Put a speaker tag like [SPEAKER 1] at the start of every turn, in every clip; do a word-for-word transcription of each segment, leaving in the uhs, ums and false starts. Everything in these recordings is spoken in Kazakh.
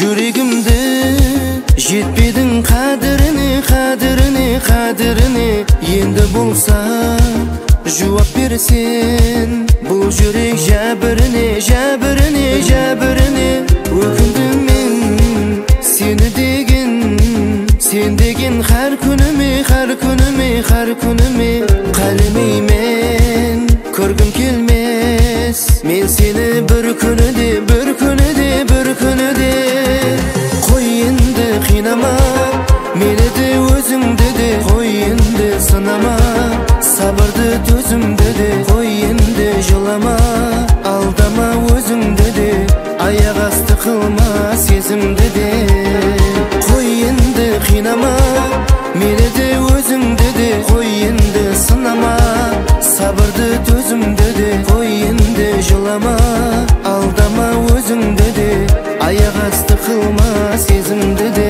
[SPEAKER 1] Жүрегімді жетпедің қадіріне, қадіріне, қадіріне. Енді болса жауап берсен, бұл жүрек жәбіріне, жәбіріне, жәбіріне. Өкіндім мен сені деген, сен деген har күніме, har күніме, har күніме. Қалемеймен көргім келмес мен сені бір күніде, бір күніде, бір күніде. Қой енді қинама мені де өзіңді де, қой енді сынама сабырды төзімді де. Қой енді жылама алдама өзіңді де, аяқ асты қылма сезімді де. Қой енді қинама мені де өзіңді де, қой енді сынама сабырды төзімді де. Қой енді жылама алдама өзіңді де, аяқ асты қылма сезімді де.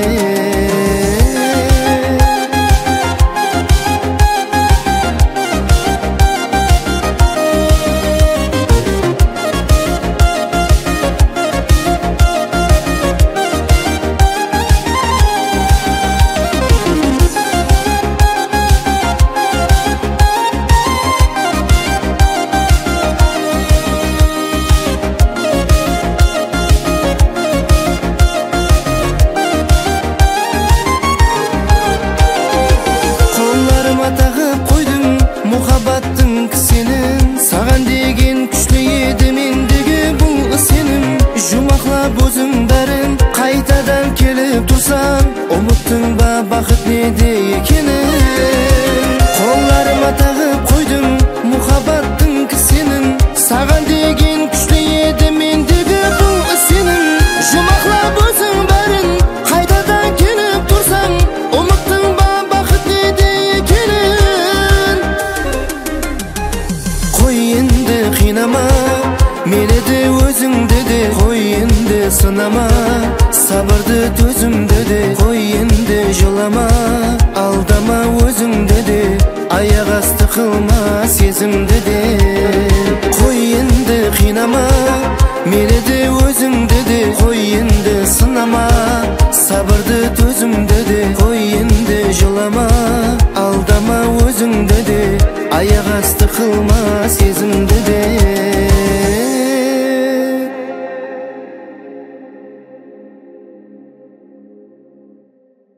[SPEAKER 1] Тағып қойдым мұхаббаттың кісенін, саған деген күшлі еді мендегі бұл сенім. Жұмақлап өзің бәрін қайтадан келіп тұрсаң, ұмыттың ба бақыт неде екенін. Қолдарыма тағып қойдым мұхаббаттың кісенін, саған деген күшлі еді мендегі бұл сенім. Жұмақлап өзің бәрін қайтадан келіп тұрсаң, ұмыттың ба бақыт неде екенін. Қой енді қинама мені де өзіңді де, қой енді сынама сабырды төзімді де.